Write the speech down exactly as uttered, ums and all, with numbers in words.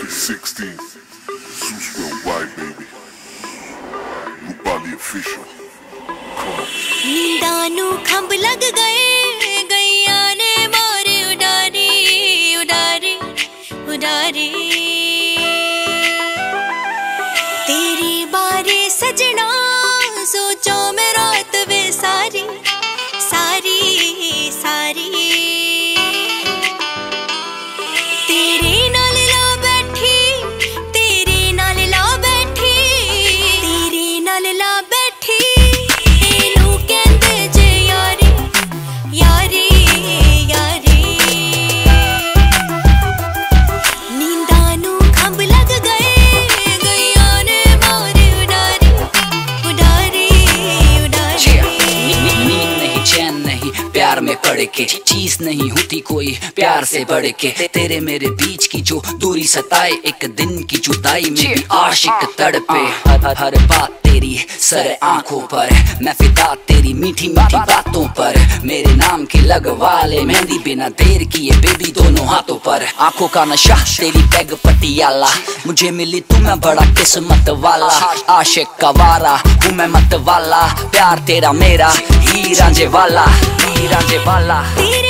sixteen, Zeus Worldwide, baby. Rupali official. Come on. नींदां नू खंभ लग गए, गैया ने मारे उडारी, उडारी, उडारी। तेरी बारी सजना, सोचो मैं रात वे सारी, सारी, सारी। तेरे नाल ला बैठी, तेरे नाल ला बैठी, तेरे नाल ला बैठी। एनू कहंदे जे यारी, यारी, यारी। नींदां नू खंभ लग गए, गैया ने मारे उडारी, उडारी, उडारी। नींद नहीं, चैन नहीं, प्यार में पड़ के चीज नहीं होती कोई प्यार से बढ़ के। तेरे मेरे बीच की जो दूरी सताए, एक दिन की जुदाई में भी आशिक तड़पे। हर हर बात तेरी सर आंखों पर, मैं फिदा तेरी मीठी मीठी बातों पर। मेरे नाम की लगवा ले मेहंदी बिना देर किए बेबी दोनों हाथों पर। आंखों का नशा तेरी पैग पटियाला, मुझे मिली तू मैं बड़ा किस्मत वाला। आशिक का वारा हूँ मैं मत वाला, प्यार तेरा मेरा ही रांझे वाला, ही रांझे वाला।